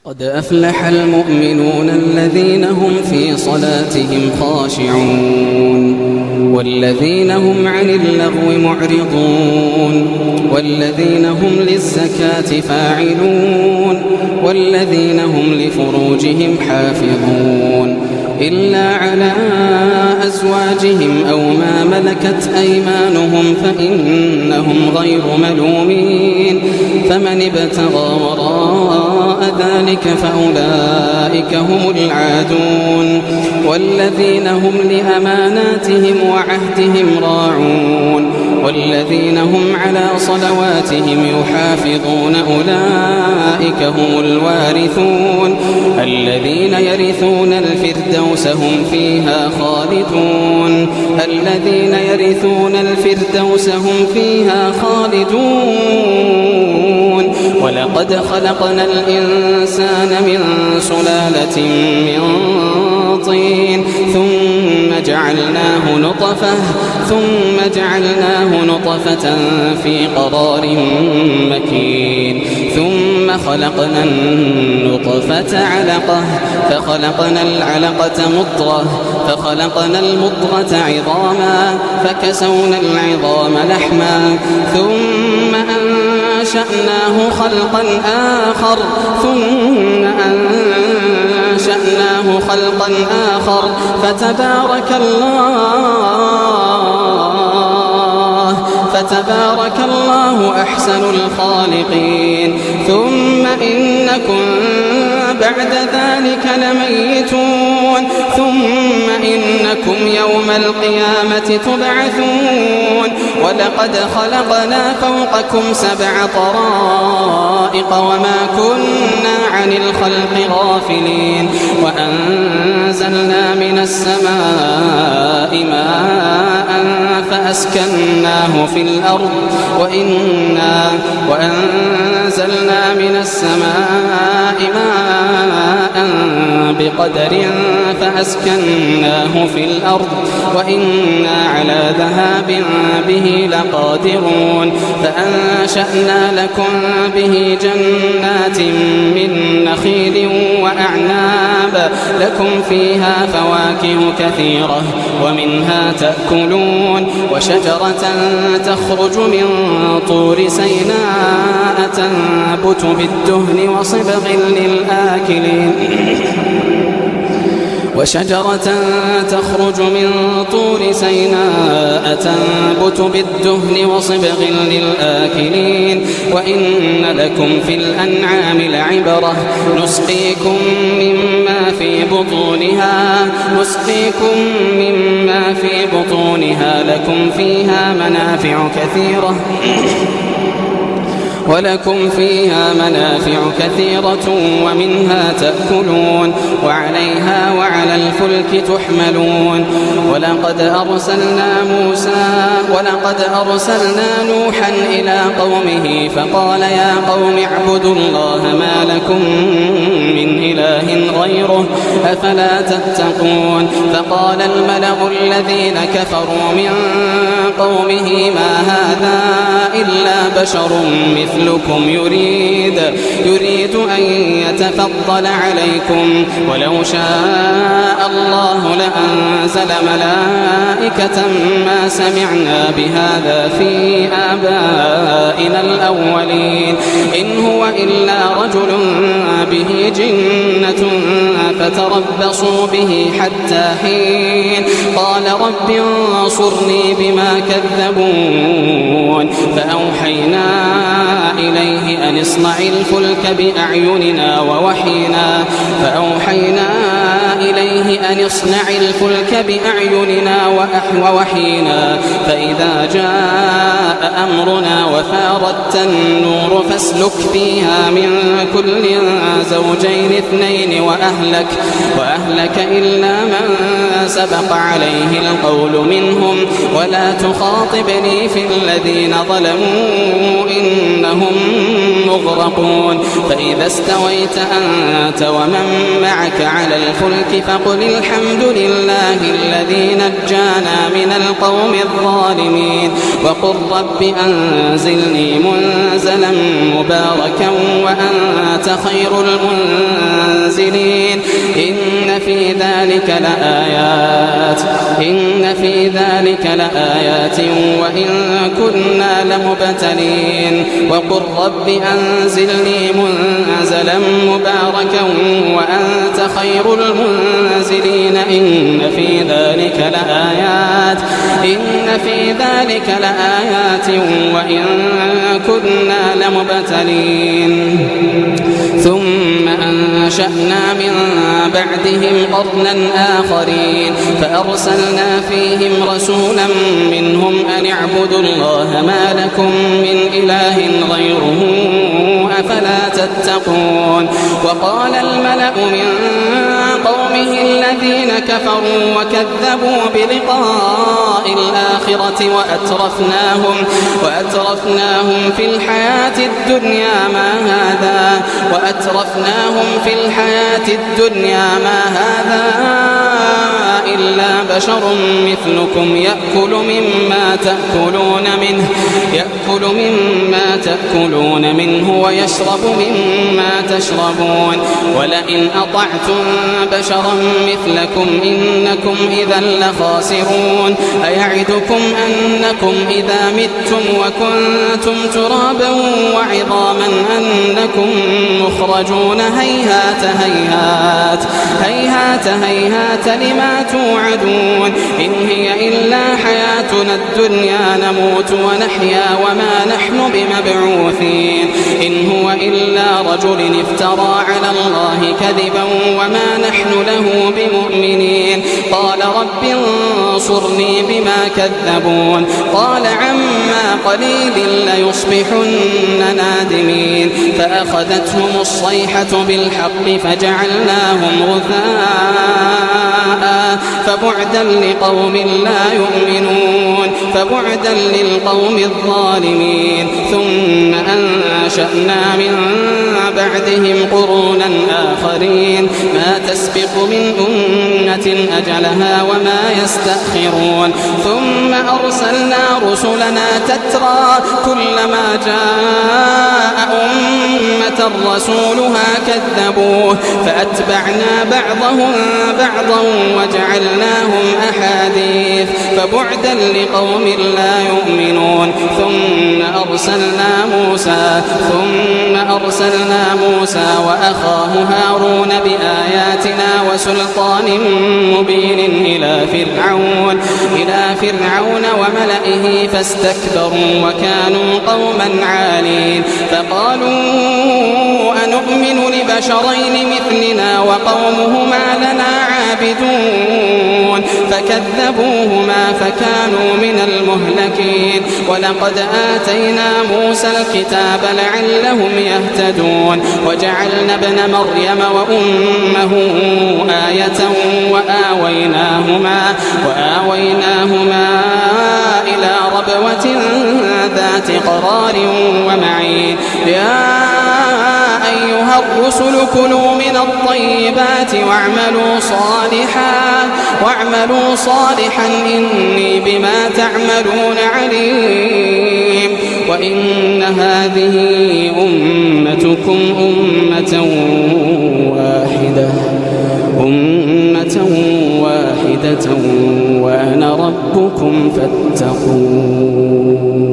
قد أفلح المؤمنون الذين هم في صلاتهم خاشعون والذين هم عن اللغو معرضون والذين هم للزكاة فاعلون والذين هم لفروجهم حافظون إلا على أزواجهم أو ما ملكت أيمانهم فإنهم غير ملومين فمن ابتغى وراء ذلك فأولئك هم العادون والذين هم لأماناتهم وعهدهم راعون والذين هم على صلواتهم يحافظون أولئك هم الوارثون الذين يرثون الفردوس هم فيها خالدون الذين يرثون الفردوس هم فيها خالدون ولقد خلقنا الإنسان من سلالة من طين ثم جعلناه نطفة في قرار مكين ثم خلقنا النطفة علقة فخلقنا العلقة مضغة فخلقنا المضغة عظاما فكسونا العظام لحما ثم أنشأناه خلقا آخر فتبارك الله أحسن الخالقين ثم إنكم بعد ذلك لميتون ثم إنكم يوم القيامة تبعثون ولقد خلقنا فوقكم 7 طرائق وما كنا عن الخلق غافلين وأنزلنا من السماء ماء فأسكناه في الأرض وأنزلنا من السماء ماء بقدر فأسكناه في الأرض وإنا على ذهاب به لقادرون فأنشأنا لكم به جنات من نخيل وأعناب لكم فيها فواكه كثيرة ومنها تأكلون وشجرة تخرج من طور سيناء تنبت بالدهن وصبغ للآكلين وشجرة تخرج من طور سيناء تنبت بالدهن وصبغ للآكلين وإن لكم في الأنعام لعبرة نسقيكم مما في بطونها لكم فيها منافع كثيرة ومنها تأكلون وعليها وعلى الفلك تحملون ولقد أرسلنا نوحا إلى قومه فقال يا قوم اعبدوا الله ما لكم من إله غيره أفلا تتقون فقال الملأ الذين كفروا من قومه ما هذا إلا بشر مثلكم يريد أن يتفضل عليكم ولو شاء الله لأنزل ملائكة ما سمعنا بهذا في آبائنا الأولين إن هو إلا رجل به جنة فتربصوا به حتى حين قال رب انصرني بما كذبون فأوحينا إليه أن اصنع الفلك بأعيننا ووحينا فإذا جاء أمرنا وفارت النور فاسلك فيها من كل زوجين 2 وأهلك إلا من سبق عليه القول منهم ولا تخاطبني في الذين ظلموا إنهم مغرقون فإذا استويت أنت ومن معك على الفلك الملك فقل الحمد لله الذي نجانا من القوم الظالمين وقل رب أنزلني منزلا مباركا وأنت خير المنزلين إن في ذلك لآيات وإن كنا لمبتلين وقل رب أنزلني منزلا مباركا وأنت خير المنزلين إن في ذلك لآيات وإن كنا لمبتلين ثم أنشأنا من بعدهم قرنا آخرين فأرسلنا فيهم رسولا منهم أن اعبدوا الله ما لكم من إله غيره أفلا تتقون وقال الملأ من قومه الذين كفروا وكذبوا بلقاء الآخرة وأترفناهم في الحياة الدنيا ما هذا إلا بشر مثلكم يأكل مما تأكلون منه ويشرب مما تشربون ولئن أطعتم بشرا مثلكم إنكم إذا لخاسرون أيعدكم أنكم إذا متم وكنتم ترابا وعظاما أنكم مخرجون هيهات لما توعدون إن هي إلا حياتنا الدنيا نموت ونحيا وما نحن بمبعوثين إن هو إلا رجل افترى على الله كذبا وما نحن له بمؤمنين قال رب انصرني بما كذبون قال عما قليل ليصبحن نادمين فأخذتهم الصيحة بالحق فجعلناهم غثاء فبعدا للقوم الظالمين ثم أنشأنا من بعدهم قرونا آخرين ما تسبق من أمة أجلها وما يستأخرون ثم أرسلنا رسلنا تترى كلما جاء أمة رسولها كذبوه فأتبعنا بعضهم بعضا وجعلناهم أحاديث فبعدا لقوم لا يؤمنون ثم أرسلنا موسى وأخاه هارون بآياتنا وسلطان مبين إلى فرعون وملئه فاستكبروا وكانوا قوما عالين فقالوا أنؤمن لبشرين مثلنا وقومهما لنا عابدون فكذبوهما فكانوا من المهلكين ولقد آتينا موسى الكتاب لعلهم يهتدون وجعلنا ابن مريم وأمه آية وآويناهما إلى ربوة ذات قرار ومعين يا أيها الرسل كلوا من الطيبات واعملوا صالحا إني بما تعملون عليم وإن هذه أمتكم أمة واحدة وأنا ربكم فاتقون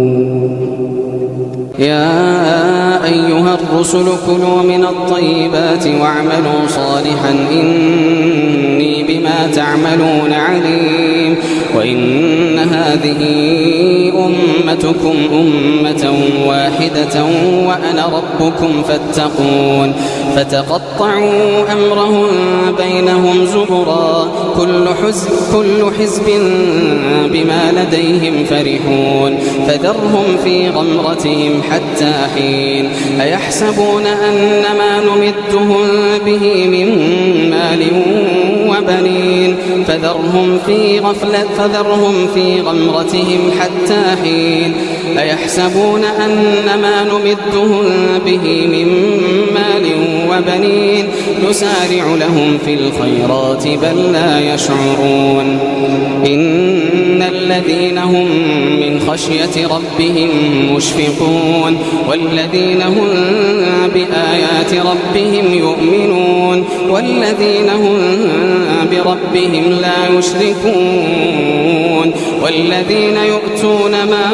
يا أيها الرسل كلوا من الطيبات واعملوا صالحا إني بما تعملون عليم وإن هذه أمتكم أمة واحدة وأنا ربكم فاتقون فتقطعوا أمرهم بينهم زبرا كل حزب بما لديهم فرحون فذرهم في غمرتهم حتى حين أيحسبون أن ما نمدهم به من مال وبنين فذرهم في غمرتهم حتى حين أيحسبون أن ما نمدهم به من مال وبنين نسارع لهم في الخيرات بل لا يشعرون إن الذين هم من خشية ربهم مشفقون والذين هم بآيات ربهم يؤمنون والذين هم بربهم لا يشركون والذين يؤتون ما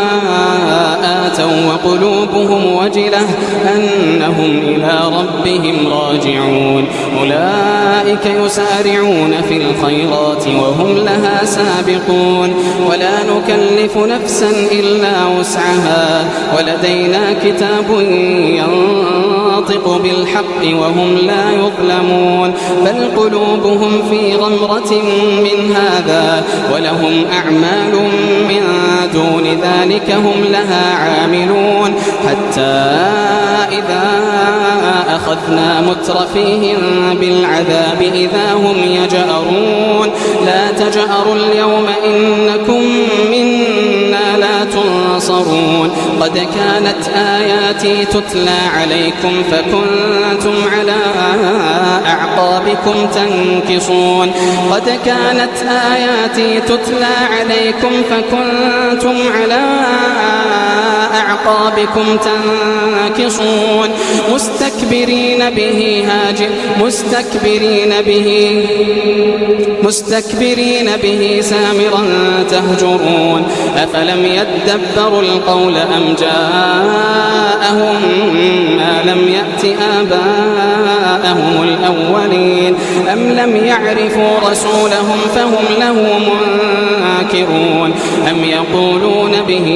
آتوا وقلوبهم وجلة أنهم إلى ربهم راجعون أولئك يسارعون في الخيرات وهم لها سابقون ولا نكلف نفسا إلا وسعها ولدينا كتاب ينطق بالحق وهم لا يظلمون بل قلوبهم في غمرة من هذا ولهم أعمال من دون ذلك هم لها عاملون حتى إذا أخذنا مترفيهم بالعذاب إذا هم يجأرون لا تجأروا اليوم إنكم منا لا تنصرون قد كانت آياتي تتلى عليكم فكنتم على أعقابكم تنكصون قد كانت آياتي تتلى عليكم فكنتم على أعقابكم تنكصون مستكبرين به سامرا تهجرون أفلم يدبروا القول أم جاءهم ما لم يأت آباءهم الأولين أم لم يعرفوا رسولهم فهم له منكرون أم يقولون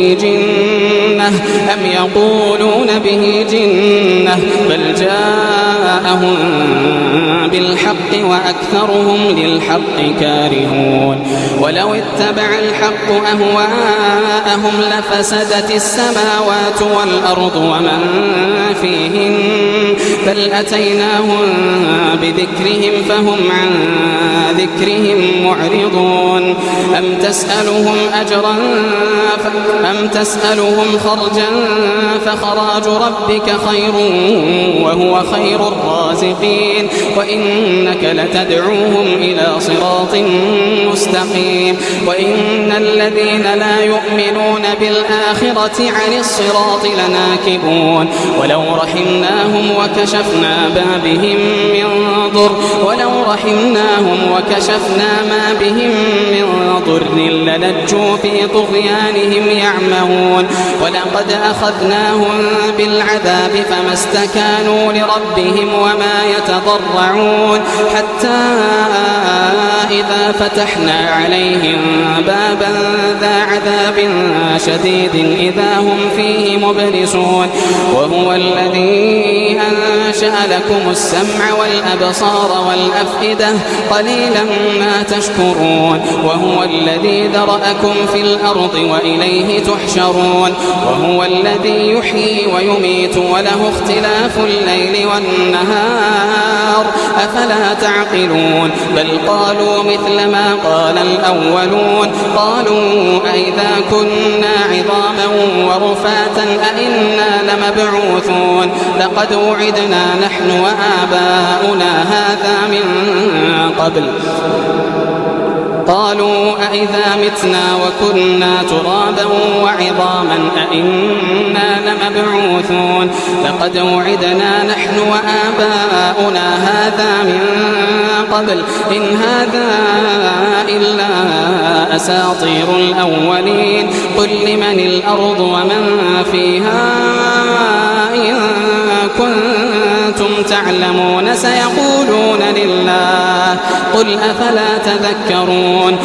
به جنة بل جاءهم بالحق وأكثرهم للحق كارهون ولو اتبع الحق أهواءهم لفسدت السماوات والأرض ومن فيهن بل أتيناهم بذكرهم فهم عن ذكرهم معرضون أم تسألهم خرجا فخراج ربك خير وهو خير الرازقين وإنك لتدعوهم إلى صراط مستقيم وإن الذين لا يؤمنون بالآخرة عن الصراط لناكبون ولو رحمناهم وكشفنا ما بهم من ضر للجوا في طغيانهم يعمهون ولقد أخذناهم بالعذاب فما استكانوا لربهم وما يتضرعون حتى إذا فتحنا عليهم بابا ذا عذاب شديد إذا هم فيه مبلسون وهو الذي أنشأ لكم السمع والأبصار والأفئدة قليلا ما تشكرون وهو الذي ذرأكم في الأرض وإليه تحشرون وهو الذي يحيي ويميت وله اختلاف الليل والنهار أفلا تعقلون بل قالوا مثل ما قال الأولون قالوا أئذا كنا عظاما ورفاتا أئنا لمبعوثون لقد وعدنا نحن وآباؤنا هذا من قبل قالوا أئذا متنا وكنا ترابا وعظاما أئنا لمبعوثون لقد وعدنا نحن وآباؤنا هذا من قبل إن هذا إلا أساطير الأولين قل لمن الأرض ومن فيها إن كنتم تعلمون سيقولون لله قل أفلا تذكرون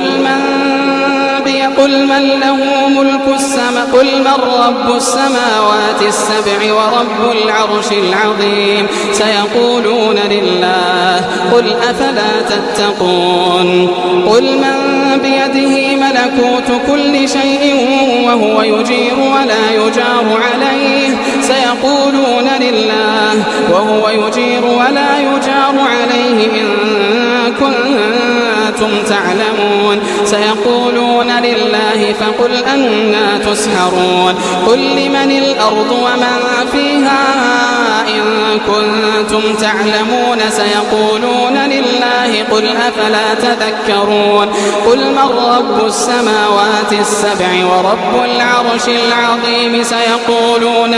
قل من له ملك السماء قل من رب السماوات السبع ورب العرش العظيم سيقولون لله قل أفلا تتقون قل من بيده ملكوت كل شيء وهو يجير ولا يجار عليه سيقولون لله وهو يجير ولا يجار عليه إن كنتم كنتم تعلمون سيقولون لله فقل أنا تسحرون قل لمن الأرض ومن فيها إن كنتم تعلمون سيقولون لله قل أفلا تذكرون قل من رب السماوات السبع ورب العرش العظيم سيقولون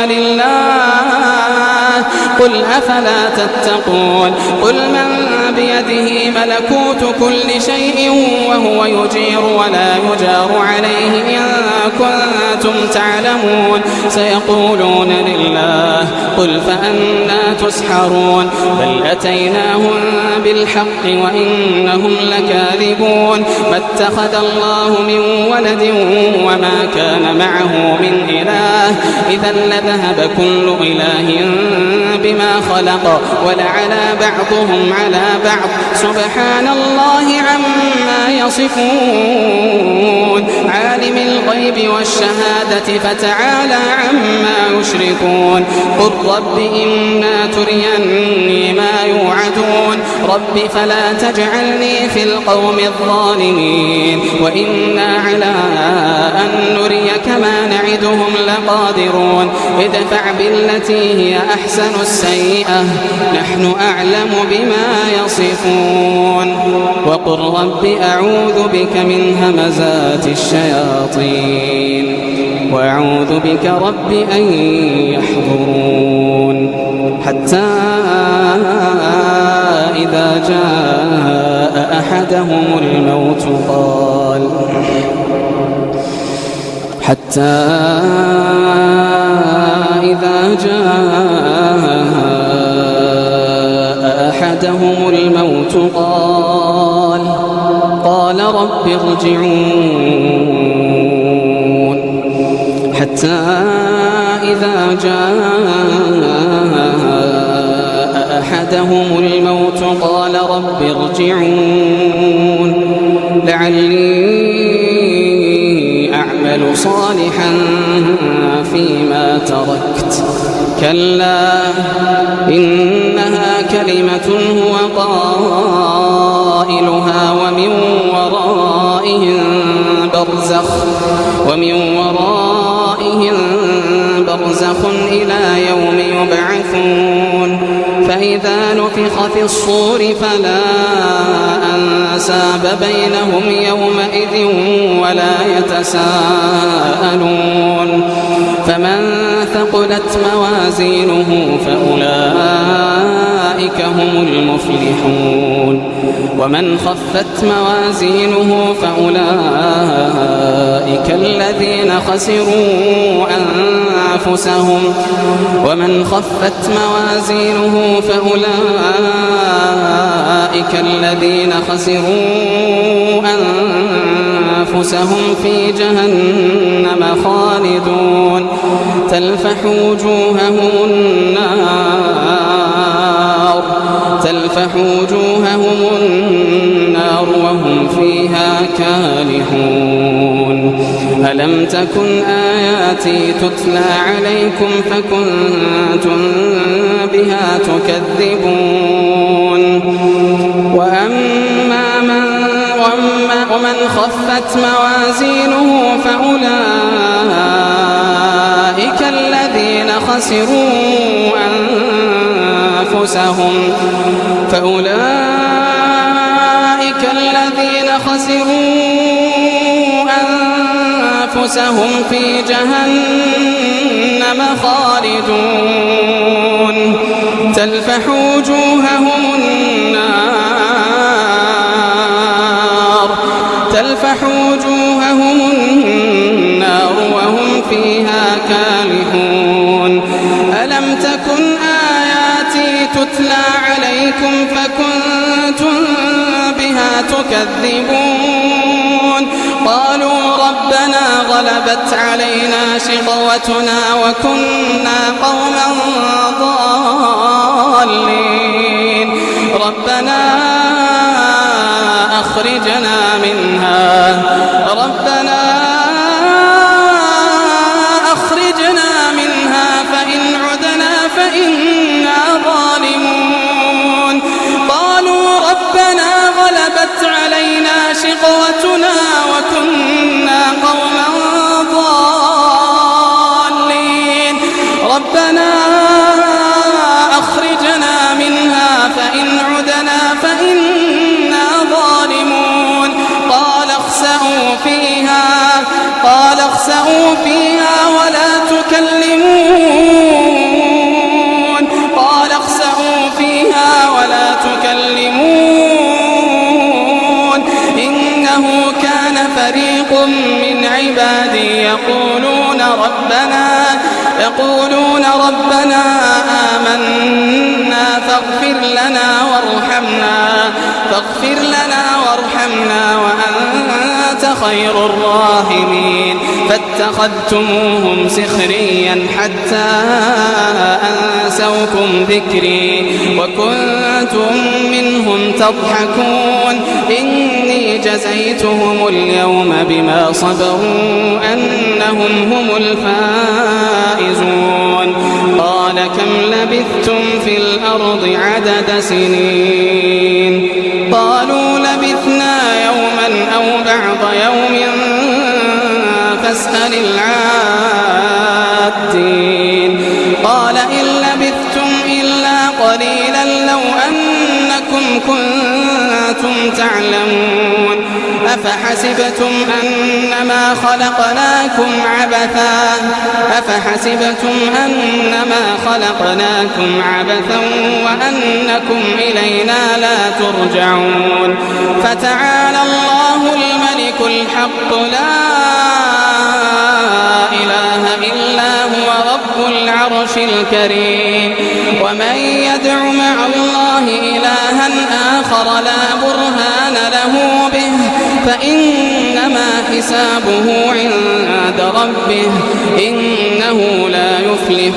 لله قل أفلا تتقون قل من بيده ملكوت كل شيء وهو يجير ولا يجار عليه إن كنتم تعلمون سيقولون لله قل فأنا تسحرون بل أتيناهم بالحق وإنهم لكاذبون ما اتخذ الله من ولد وما كان معه من إله إذا لذهب كل إله بما خلق ولعلى بعضهم على بعض سبحان الله عما يصفون عالم الغيب والشهادة فتعالى عما يشركون قل رب إما تريني ما يوعدون رب فلا تجعلني في القوم الظالمين وإنا على أن نريك ما نعدهم لقادرون ادفع بالتي هي أحسن السيئة نحن أعلم بما يصفون وقل رب أعوذ بك من همزات الشياطين وأعوذ بك رب أن يحضرون حتى إذا جاء أحدهم الموت قال قال رب ارجعون حتى إذا جاء أحدهم الموت قال رب ارجعون لعلي أعمل صالحا فيما تركت كلا إنها كلمة هو قائلها ومن ورائهم برزخ إلى يوم يبعثون فإذا نفخ في الصور فلا أنساب بينهم يومئذ ولا يتساءلون فمن ثقلت موازينه فأولئك هم المفلحون ومن خفت موازينه فأولئك الذين خسروا أنفسهم في جهنم خالدون تلفح وجوههم النار وهم فيها كالحون ألم تكن آياتي تتلى عليكم فكنتم بها تكذبون ومن خفت موازينه فأولئك الذين خسروا أنفسهم في جهنم خالدون تلفح وجوههم النار وهم فيها كالحون ألم تكن آياتي تتلى عليكم فكنتم بها تكذبون قالوا ربنا غلبت علينا شقوتنا وكنا قوما ضالين ربنا أخرجنا منها فإن عدنا فإنا ظالمون قالوا ربنا غلبت علينا شقوتنا وكنا قوما ضالين ربنا أخرجنا منها فإن عدنا فإنا ظالمون قال اخسئوا فيها ولا تكلمون إنه كان فريق من عبادي يقولون ربنا آمنا فاغفر لنا وارحمنا وأنت خير الراحمين فاتخذتموهم سخريا حتى أنسوكم ذكري وكنتم منهم تضحكون إني جزيتهم اليوم بما صبروا أنهم هم الفائزون قال كم لبثتم في الأرض عدد سنين قالوا لبثنا يوما أو بعض يوم فاسأل العادين قال إن لبثتم إلا قليلا لو أنكم كنتم تعلمون أفحسبتم أنما خلقناكم عبثا وأنكم إلينا لا ترجعون فتعالى الله الملك الحق لا إله إلا هو رب العرش الكريم ومن يدع مع الله إلها آخر لا برهان له به فإنما حسابه عند ربه إنه لا يفلح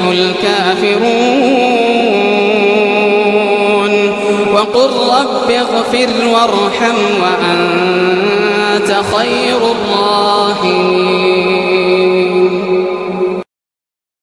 الكافرون وقل رب اغفر وارحم وأنت خير الراحمين